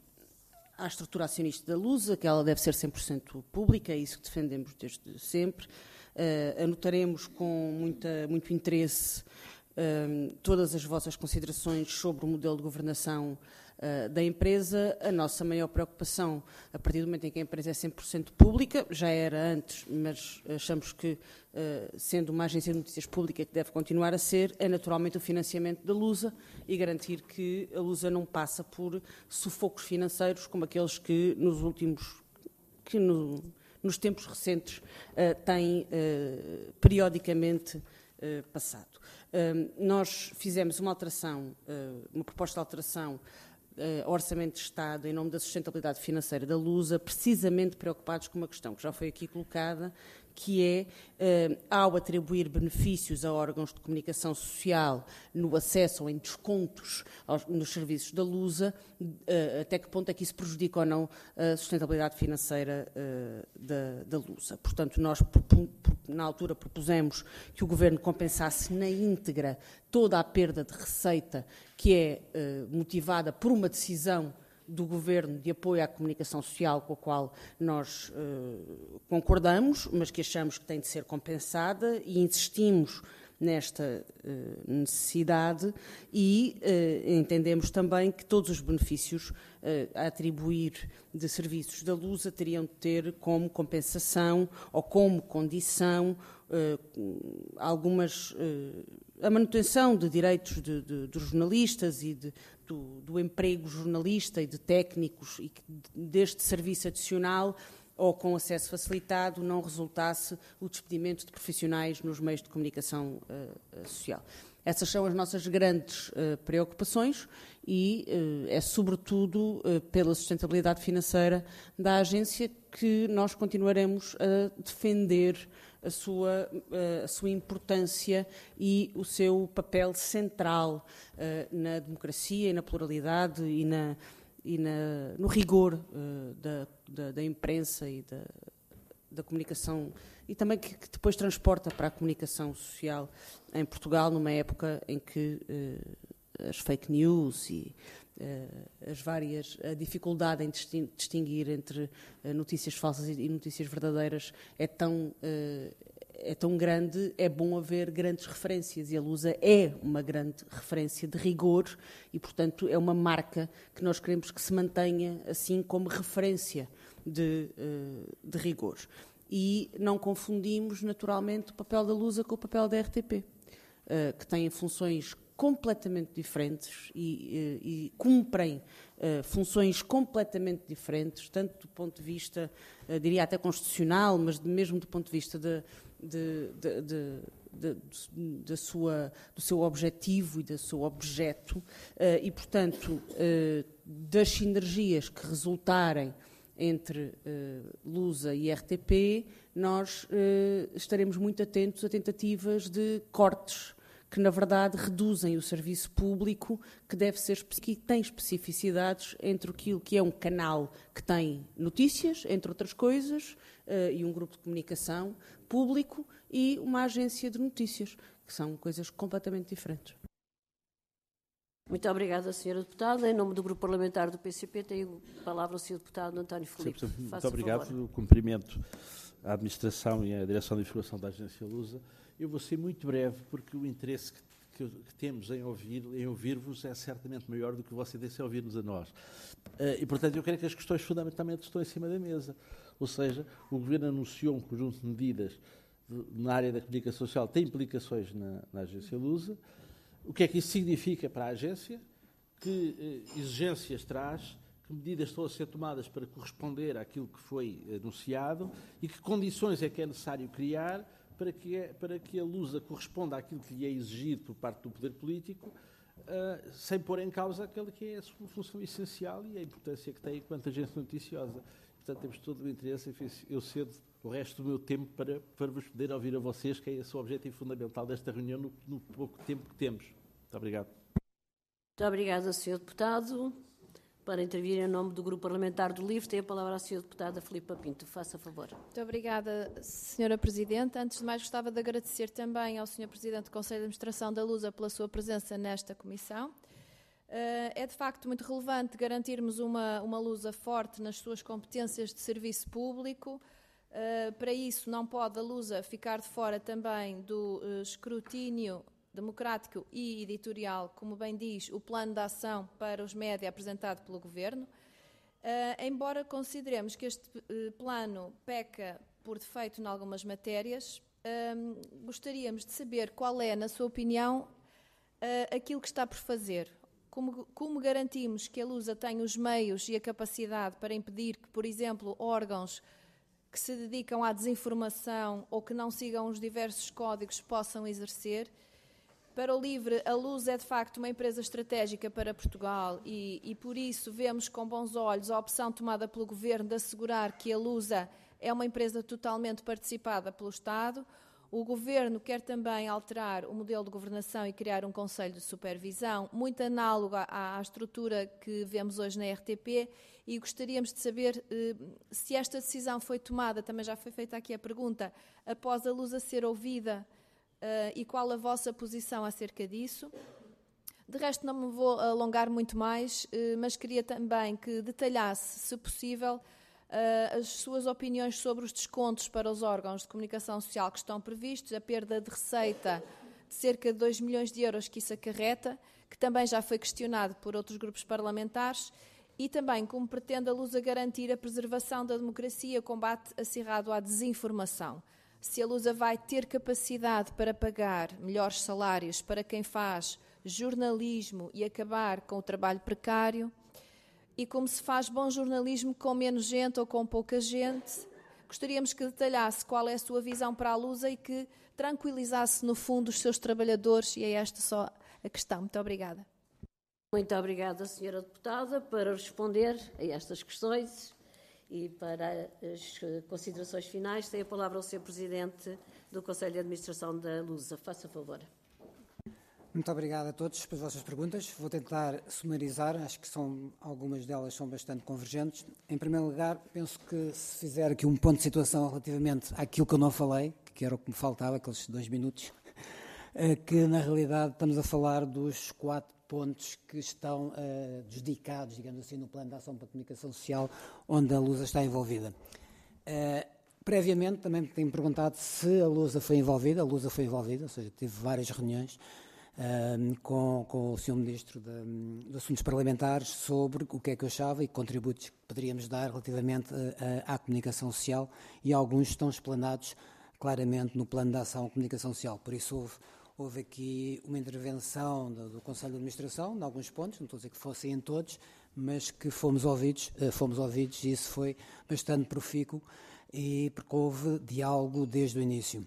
à estrutura acionista da Lusa, que ela deve ser cem por cento pública, é isso que defendemos desde sempre. Uh, anotaremos com muita, muito interesse uh, todas as vossas considerações sobre o modelo de governação uh, da empresa. A nossa maior preocupação, a partir do momento em que a empresa é cem por cento pública, já era antes, mas achamos que, uh, sendo uma agência de notícias pública que deve continuar a ser, é naturalmente o financiamento da Lusa e garantir que a Lusa não passa por sufocos financeiros como aqueles que nos últimos... que no, nos tempos recentes, uh, tem uh, periodicamente uh, passado. Uh, nós fizemos uma alteração, uh, uma proposta de alteração uh, ao Orçamento de Estado em nome da sustentabilidade financeira da Lusa, precisamente preocupados com uma questão que já foi aqui colocada, que é, uh, ao atribuir benefícios a órgãos de comunicação social no acesso ou em descontos aos, nos serviços da Lusa, uh, até que ponto é que isso prejudica ou não a sustentabilidade financeira uh, da, da Lusa. Portanto, nós, na altura, propusemos que o Governo compensasse na íntegra toda a perda de receita que é uh, motivada por uma decisão do Governo de apoio à comunicação social com a qual nós uh, concordamos, mas que achamos que tem de ser compensada e insistimos nesta uh, necessidade e uh, entendemos também que todos os benefícios uh, a atribuir de serviços da Lusa teriam de ter como compensação ou como condição uh, algumas... Uh, a manutenção de direitos de, de, dos jornalistas e de, do, do emprego jornalista e de técnicos e que deste serviço adicional ou com acesso facilitado não resultasse o despedimento de profissionais nos meios de comunicação uh, social. Essas são as nossas grandes uh, preocupações e uh, é sobretudo uh, pela sustentabilidade financeira da agência que nós continuaremos a defender a sua, a sua importância e o seu papel central uh, na democracia e na pluralidade e, na, e na, no rigor uh, da, da, da imprensa e da, da comunicação e também que, que depois transporta para a comunicação social em Portugal numa época em que uh, as fake news e uh, as várias, a dificuldade em distinguir entre uh, notícias falsas e, e notícias verdadeiras é tão, uh, é tão grande, é bom haver grandes referências e a Lusa é uma grande referência de rigor e, portanto, é uma marca que nós queremos que se mantenha assim como referência de, uh, de rigor. E não confundimos, naturalmente, o papel da Lusa com o papel da R T P, uh, que têm funções completamente diferentes e, e, e cumprem uh, funções completamente diferentes, tanto do ponto de vista, uh, diria até constitucional, mas mesmo do ponto de vista de, de, de, de, de, de, de sua, do seu objetivo e do seu objeto, uh, e, portanto, uh, das sinergias que resultarem entre uh, Lusa e R T P, nós uh, estaremos muito atentos a tentativas de cortes que, na verdade, reduzem o serviço público, que deve ser, que tem especificidades entre aquilo que é um canal que tem notícias, entre outras coisas, uh, e um grupo de comunicação público, e uma agência de notícias, que são coisas completamente diferentes. Muito obrigada, senhora Deputada. Em nome do Grupo Parlamentar do P C P, tem a palavra o senhor Deputado António Filipe. Muito obrigado pelo cumprimento à Administração e à Direção de Informação da Agência Lusa. Eu vou ser muito breve, porque o interesse que, que, que temos em ouvir, em ouvir-vos é certamente maior do que você tem em ouvir-nos a nós. Uh, e, portanto, eu creio que as questões fundamentalmente estão em cima da mesa. Ou seja, o Governo anunciou um conjunto de medidas de, na área da comunicação social, tem implicações na, na Agência Lusa. O que é que isso significa para a agência? Que eh, exigências traz, que medidas estão a ser tomadas para corresponder àquilo que foi anunciado e que condições é que é necessário criar para que, é, para que a Lusa corresponda àquilo que lhe é exigido por parte do poder político, uh, sem pôr em causa aquela que é a sua função essencial e a importância que tem enquanto agência noticiosa. Portanto, temos todo o interesse em eu cedo o resto do meu tempo para, para vos poder ouvir a vocês, que é esse o objetivo fundamental desta reunião no, no pouco tempo que temos. Muito obrigado. Muito obrigada, senhor Deputado. Para intervir em nome do Grupo Parlamentar do LIVRE, tem a palavra a senhora deputada Filipa Pinto. Faça favor. Muito obrigada, senhora Presidente. Antes de mais, gostava de agradecer também ao senhor Presidente do Conselho de Administração da Lusa pela sua presença nesta comissão. É de facto muito relevante garantirmos uma, uma Lusa forte nas suas competências de serviço público. Para isso, não pode a Lusa ficar de fora também do escrutínio democrático e editorial, como bem diz o plano de ação para os média apresentado pelo Governo. Uh, embora consideremos que este uh, plano peca por defeito em algumas matérias, uh, gostaríamos de saber qual é, na sua opinião, uh, aquilo que está por fazer. Como, como garantimos que a Lusa tem os meios e a capacidade para impedir que, por exemplo, órgãos que se dedicam à desinformação ou que não sigam os diversos códigos possam exercer? Para o LIVRE, a Lusa é de facto uma empresa estratégica para Portugal e, e por isso vemos com bons olhos a opção tomada pelo Governo de assegurar que a Lusa é uma empresa totalmente participada pelo Estado. O Governo quer também alterar o modelo de governação e criar um Conselho de Supervisão, muito análogo à, à estrutura que vemos hoje na R T P, e gostaríamos de saber eh, se esta decisão foi tomada, também já foi feita aqui a pergunta, após a Lusa ser ouvida, Uh, e qual a vossa posição acerca disso. De resto, não me vou alongar muito mais, uh, mas queria também que detalhasse, se possível, uh, as suas opiniões sobre os descontos para os órgãos de comunicação social que estão previstos, a perda de receita de cerca de dois milhões de euros que isso acarreta, que também já foi questionado por outros grupos parlamentares, e também como pretende a Lusa garantir a preservação da democracia e o combate acirrado à desinformação. Se a Lusa vai ter capacidade para pagar melhores salários para quem faz jornalismo e acabar com o trabalho precário, e como se faz bom jornalismo com menos gente ou com pouca gente. Gostaríamos que detalhasse qual é a sua visão para a Lusa e que tranquilizasse, no fundo, os seus trabalhadores, e é esta só a questão. Muito obrigada. Muito obrigada, senhora deputada, para responder a estas questões. E para as considerações finais, tem a palavra o senhor Presidente do Conselho de Administração da Lusa. Faça favor. Muito obrigado a todos pelas vossas perguntas. Vou tentar sumarizar, acho que são, algumas delas são bastante convergentes. Em primeiro lugar, penso que se fizer aqui um ponto de situação relativamente àquilo que eu não falei, que era o que me faltava, aqueles dois minutos, que na realidade estamos a falar dos quatro pontos que estão uh, dedicados, digamos assim, no Plano de Ação para a Comunicação Social, onde a Lusa está envolvida. Uh, previamente, também me têm perguntado se a Lusa foi envolvida. A Lusa foi envolvida, ou seja, tive várias reuniões uh, com, com o senhor Ministro de, de Assuntos Parlamentares sobre o que é que eu achava e que contributos que poderíamos dar relativamente uh, à comunicação social, e alguns estão explanados claramente no Plano de Ação para a Comunicação Social. Por isso houve Houve aqui uma intervenção do, do Conselho de Administração, em alguns pontos, não estou a dizer que fossem em todos, mas que fomos ouvidos, fomos ouvidos e isso foi bastante profícuo, e porque houve diálogo desde o início.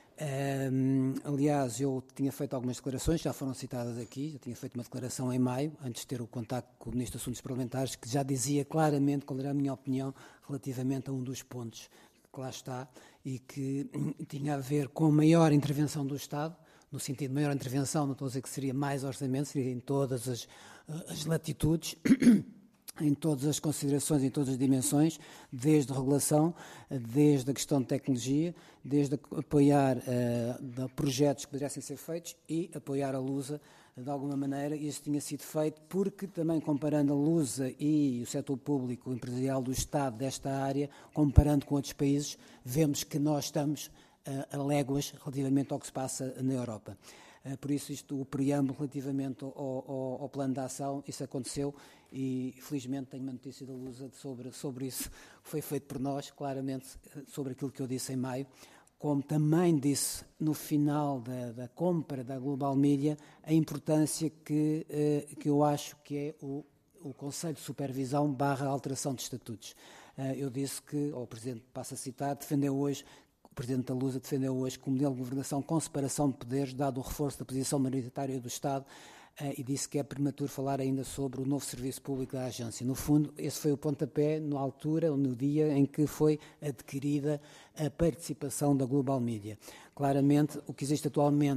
Um, aliás, eu tinha feito algumas declarações, já foram citadas aqui, já tinha feito uma declaração em maio, antes de ter o contacto com o Ministro dos Assuntos Parlamentares, que já dizia claramente qual era a minha opinião relativamente a um dos pontos que lá está, e que tinha a ver com a maior intervenção do Estado, no sentido de maior intervenção, não estou a dizer que seria mais orçamento, seria em todas as, as latitudes, em todas as considerações, em todas as dimensões, desde a regulação, desde a questão de tecnologia, desde apoiar uh, projetos que pudessem ser feitos e apoiar a Lusa de alguma maneira. Isso tinha sido feito porque também comparando a Lusa e o setor público empresarial do Estado desta área, comparando com outros países, vemos que nós estamos a léguas relativamente ao que se passa na Europa. Por isso, isto, o preâmbulo relativamente ao, ao, ao plano de ação, isso aconteceu e, felizmente, tenho uma notícia da Lusa sobre, sobre isso, que foi feito por nós, claramente, sobre aquilo que eu disse em maio, como também disse no final da, da compra da Global Media, a importância que, que eu acho que é o, o Conselho de Supervisão barra alteração de estatutos. Eu disse que, ou o Presidente passa a citar, defendeu hoje, o Presidente da Lusa defendeu hoje que o modelo de governação com separação de poderes, dado o reforço da posição majoritária do Estado, uh, e disse que é prematuro falar ainda sobre o novo serviço público da agência. No fundo, esse foi o pontapé, na altura, no dia em que foi adquirida a participação da Global Media. Claramente, o que existe atualmente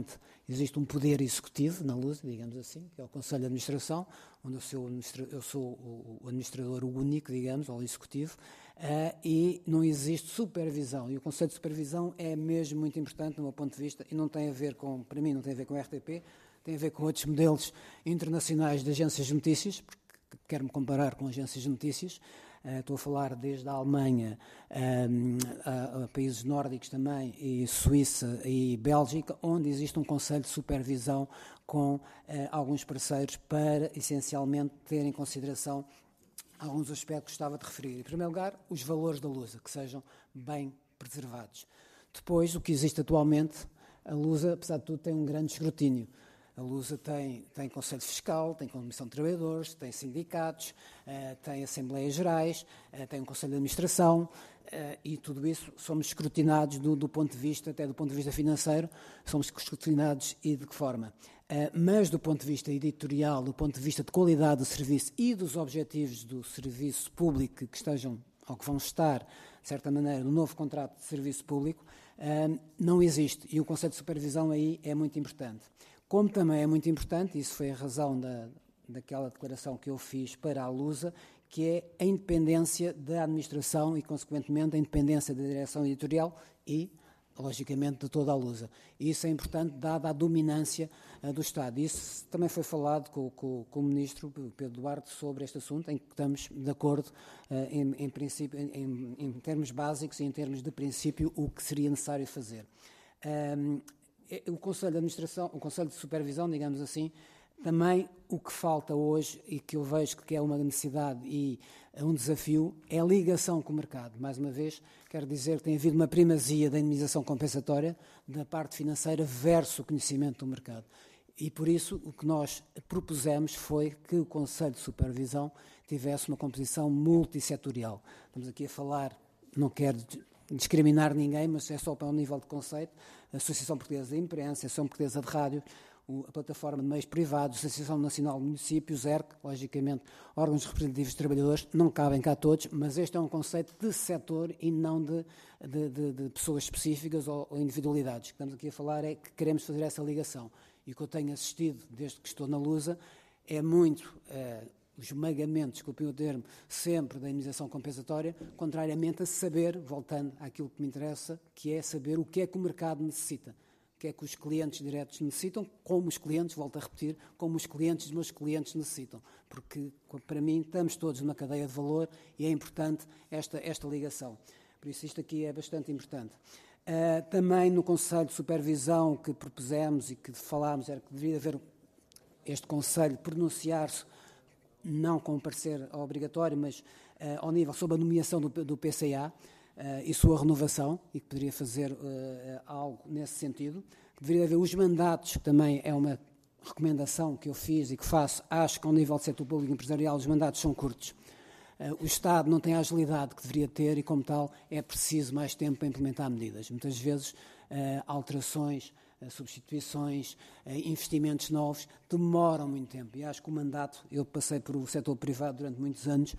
existe um poder executivo na Lusa, digamos assim, que é o Conselho de Administração, onde eu sou, eu sou o administrador único, digamos, ou executivo, uh, e não existe supervisão. E o Conselho de Supervisão é mesmo muito importante, do meu ponto de vista, e não tem a ver com, para mim, não tem a ver com o R T P, tem a ver com outros modelos internacionais de agências de notícias, porque quero-me comparar com agências de notícias. Uh, estou a falar desde a Alemanha um, a, a países nórdicos também, e Suíça e Bélgica, onde existe um conselho de supervisão com uh, alguns parceiros para, essencialmente, ter em consideração alguns aspectos que estava de referir. Em primeiro lugar, os valores da Lusa, que sejam bem preservados. Depois, o que existe atualmente, a Lusa, apesar de tudo, tem um grande escrutínio. A Lusa tem, tem Conselho Fiscal, tem Comissão de Trabalhadores, tem sindicatos, uh, tem Assembleias Gerais, uh, tem um Conselho de Administração, uh, e tudo isso somos escrutinados do, do ponto de vista, até do ponto de vista financeiro, somos escrutinados e de que forma. Uh, mas do ponto de vista editorial, do ponto de vista de qualidade do serviço e dos objetivos do serviço público que estejam, ou que vão estar, de certa maneira, no novo contrato de serviço público, uh, não existe. E o Conselho de Supervisão aí é muito importante. Como também é muito importante, isso foi a razão da, daquela declaração que eu fiz para a Lusa, que é a independência da administração e, consequentemente, a independência da direção editorial e, logicamente, de toda a Lusa. E isso é importante, dada a dominância uh, do Estado. Isso também foi falado com, com, com o Ministro Pedro Duarte sobre este assunto, em que estamos de acordo, uh, em, em, princípio, em, em termos básicos e em termos de princípio, o que seria necessário fazer. Um, O Conselho de Administração, o Conselho de Supervisão, digamos assim, também o que falta hoje e que eu vejo que é uma necessidade e um desafio é a ligação com o mercado. Mais uma vez, quero dizer que tem havido uma primazia da indemnização compensatória da parte financeira versus o conhecimento do mercado. E por isso o que nós propusemos foi que o Conselho de Supervisão tivesse uma composição multissetorial. Estamos aqui a falar, não quero discriminar ninguém, mas é só para um nível de conceito, a Associação Portuguesa de Imprensa, a Associação Portuguesa de Rádio, a Plataforma de Meios Privados, a Associação Nacional de Municípios, E R C, logicamente, órgãos representativos de trabalhadores, não cabem cá todos, mas este é um conceito de setor e não de, de, de, de pessoas específicas ou, ou individualidades. O que estamos aqui a falar é que queremos fazer essa ligação. E o que eu tenho assistido desde que estou na Lusa é muito uh, o esmagamento, desculpem o termo, sempre da indemnização compensatória, contrariamente a saber, voltando àquilo que me interessa, que é saber o que é que o mercado necessita, o que é que os clientes diretos necessitam, como os clientes, volto a repetir, como os clientes dos meus clientes necessitam, porque para mim estamos todos numa cadeia de valor e é importante esta, esta ligação. Por isso isto aqui é bastante importante. Uh, também no Conselho de Supervisão que propusemos e que falámos, era que deveria haver este Conselho pronunciar-se não com um parecer obrigatório, mas uh, ao nível sobre a nomeação do, do P C A uh, e sua renovação, e que poderia fazer uh, algo nesse sentido. Deveria haver os mandatos, que também é uma recomendação que eu fiz e que faço. Acho que ao nível do setor público empresarial os mandatos são curtos. Uh, o Estado não tem a agilidade que deveria ter e, como tal, é preciso mais tempo para implementar medidas. Muitas vezes, uh, alterações, substituições, investimentos novos, demoram muito tempo. E acho que o mandato, eu passei por o setor privado durante muitos anos,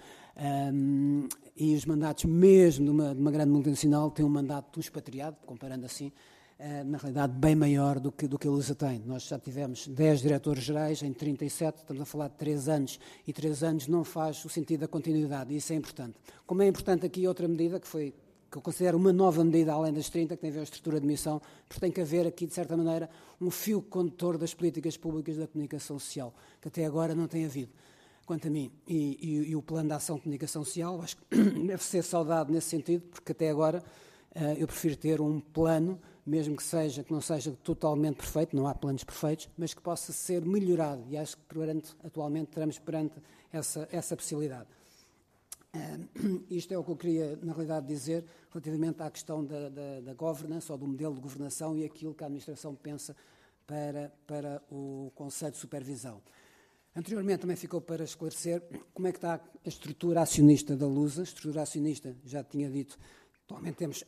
um, e os mandatos mesmo de uma, de uma grande multinacional têm um mandato expatriado, comparando assim, uh, na realidade bem maior do que, do que a Lusa tem. Nós já tivemos dez diretores gerais em trinta e sete, estamos a falar de três anos, e três anos não faz o sentido da continuidade, e isso é importante. Como é importante aqui outra medida que foi que eu considero uma nova medida, além das trinta, que tem a ver com a estrutura de missão, porque tem que haver aqui, de certa maneira, um fio condutor das políticas públicas da comunicação social, que até agora não tem havido, quanto a mim. E, e, e o plano de ação de comunicação social, acho que deve ser saudado nesse sentido, porque até agora uh, eu prefiro ter um plano, mesmo que seja, que não seja totalmente perfeito, não há planos perfeitos, mas que possa ser melhorado, e acho que perante, atualmente estamos perante essa, essa possibilidade. Uh, isto é o que eu queria, na realidade, dizer relativamente à questão da, da, da governance ou do modelo de governação e aquilo que a administração pensa para, para o Conselho de Supervisão. Anteriormente também ficou para esclarecer como é que está a estrutura acionista da Lusa. A estrutura acionista, já tinha dito, atualmente temos,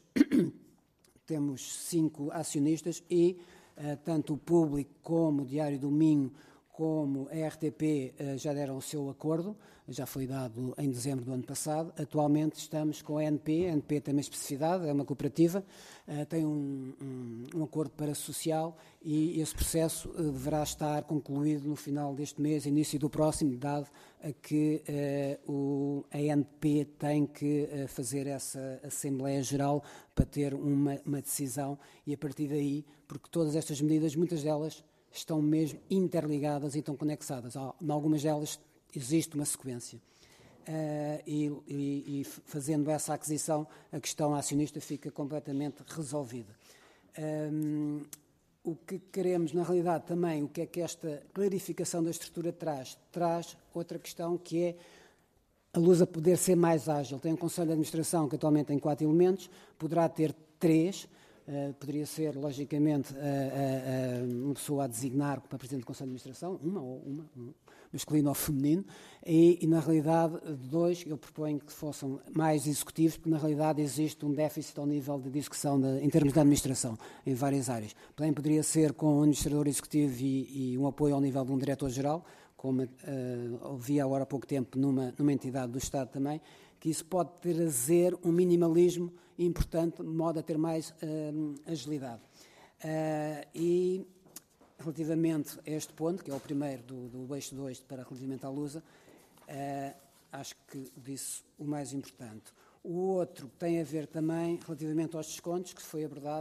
temos cinco acionistas e uh, tanto o Público como o Diário do Minho como a R T P já deram o seu acordo, já foi dado em dezembro do ano passado. Atualmente estamos com a A N P, a ANP tem uma especificidade, é uma cooperativa, tem um, um, um acordo parasocial e esse processo deverá estar concluído no final deste mês, início do próximo, dado a que uh, o, a A N P tem que uh, fazer essa Assembleia Geral para ter uma, uma decisão e a partir daí, porque todas estas medidas, muitas delas estão mesmo interligadas e estão conexadas. Em algumas delas existe uma sequência. Uh, e, e, e fazendo essa aquisição, a questão acionista fica completamente resolvida. Um, o que queremos, na realidade, também, o que é que esta clarificação da estrutura traz? Traz outra questão que é a Lusa poder ser mais ágil. Tem um Conselho de Administração que atualmente tem quatro elementos, poderá ter três. Uh, poderia ser, logicamente, uh, uh, uh, uma pessoa a designar para Presidente do Conselho de Administração, uma ou uma, um, masculino ou feminino, e, e, na realidade, dois, eu proponho que fossem mais executivos, porque, na realidade, existe um déficit ao nível de discussão de, em termos de administração, em várias áreas. Também poderia ser com um administrador executivo e, e um apoio ao nível de um diretor-geral, como uh, ouvi agora há pouco tempo numa, numa entidade do Estado também, que isso pode trazer um minimalismo importante, de modo a ter mais uh, agilidade. Uh, e, relativamente a este ponto, que é o primeiro do, do eixo dois para relativamente à Lusa, uh, acho que disse o mais importante. O outro tem a ver também relativamente aos descontos, que foi abordado.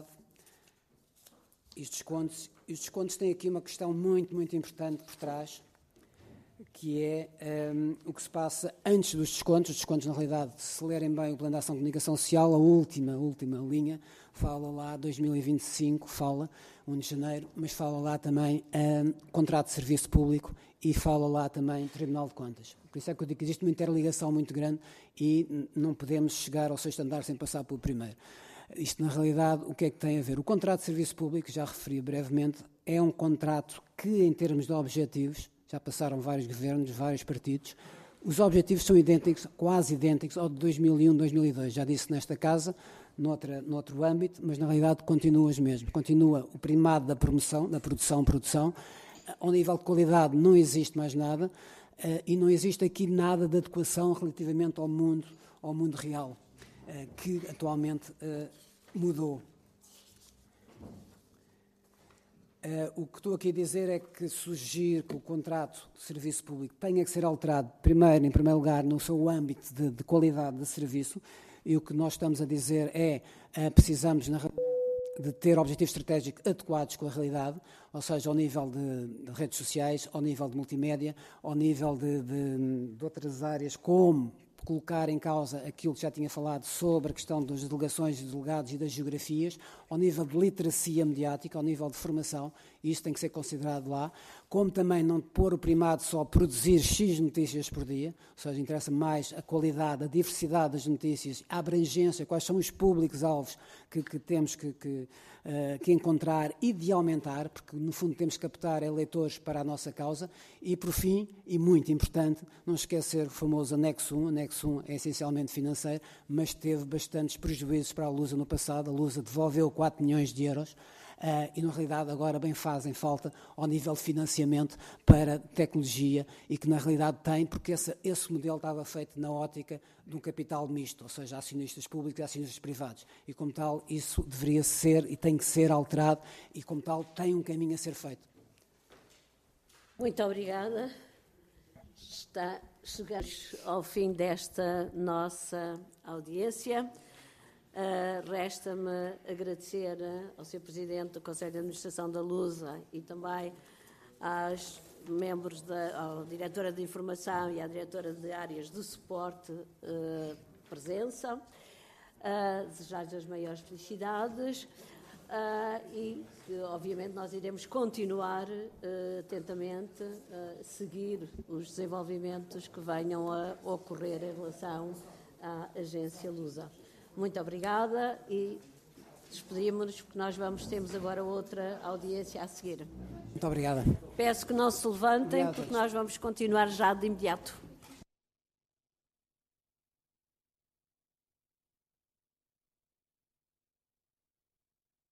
E os descontos, os descontos têm aqui uma questão muito, muito importante por trás, que é um, o que se passa antes dos descontos. Os descontos, na realidade, se lerem bem o Plano de Ação de Comunicação Social, a última, última linha, fala lá dois mil e vinte e cinco, fala um de janeiro, mas fala lá também um, contrato de serviço público e fala lá também Tribunal de Contas. Por isso é que eu digo que existe uma interligação muito grande e não podemos chegar ao sexto andar sem passar pelo primeiro. Isto, na realidade, o que é que tem a ver? O contrato de serviço público, já referi brevemente, é um contrato que, em termos de objetivos, já passaram vários governos, vários partidos, os objetivos são idênticos, quase idênticos ao de dois mil e um, dois mil e dois. Já disse nesta casa, noutra, noutro âmbito, mas na realidade continua os mesmos. Continua o primado da promoção, da produção, produção. Ao nível de qualidade não existe mais nada uh, e não existe aqui nada de adequação relativamente ao mundo, ao mundo real, uh, que atualmente uh, mudou. Uh, o que estou aqui a dizer é que sugiro que o contrato de serviço público tenha que ser alterado, primeiro, em primeiro lugar, no seu âmbito de, de qualidade de serviço, e o que nós estamos a dizer é uh, precisamos na, de ter objetivos estratégicos adequados com a realidade, ou seja, ao nível de, de redes sociais, ao nível de multimédia, ao nível de, de, de outras áreas, como colocar em causa aquilo que já tinha falado sobre a questão das delegações, dos delegados e das geografias, ao nível de literacia mediática, ao nível de formação, e isso tem que ser considerado lá, como também não pôr o primado só a produzir X notícias por dia, ou seja, interessa mais a qualidade, a diversidade das notícias, a abrangência, quais são os públicos-alvos que, que temos que, que, uh, que encontrar e de aumentar, porque no fundo temos que captar eleitores para a nossa causa, e por fim, e muito importante, não esquecer o famoso anexo um, anexo um é essencialmente financeiro, mas teve bastantes prejuízos para a Lusa no passado. A Lusa devolveu quatro milhões de euros uh, e, na realidade, agora bem fazem falta ao nível de financiamento para tecnologia e que, na realidade, tem, porque esse, esse modelo estava feito na ótica de um capital misto, ou seja, acionistas públicos e acionistas privados. E, como tal, isso deveria ser e tem que ser alterado e, como tal, tem um caminho a ser feito. Muito obrigada. Está, chegamos ao fim desta nossa audiência. Uh, Resta-me agradecer ao senhor Presidente do Conselho de Administração da Lusa e também aos membros, da à Diretora de Informação e à Diretora de Áreas de Suporte uh, presença. Uh, Desejar-lhes as maiores felicidades. Uh, e que, obviamente, nós iremos continuar uh, atentamente a uh, seguir os desenvolvimentos que venham a ocorrer em relação à Agência Lusa. Muito obrigada e despedimos-nos, porque nós vamos, temos agora outra audiência a seguir. Muito obrigada. Peço que não se levantem, Obrigado. porque nós vamos continuar já de imediato.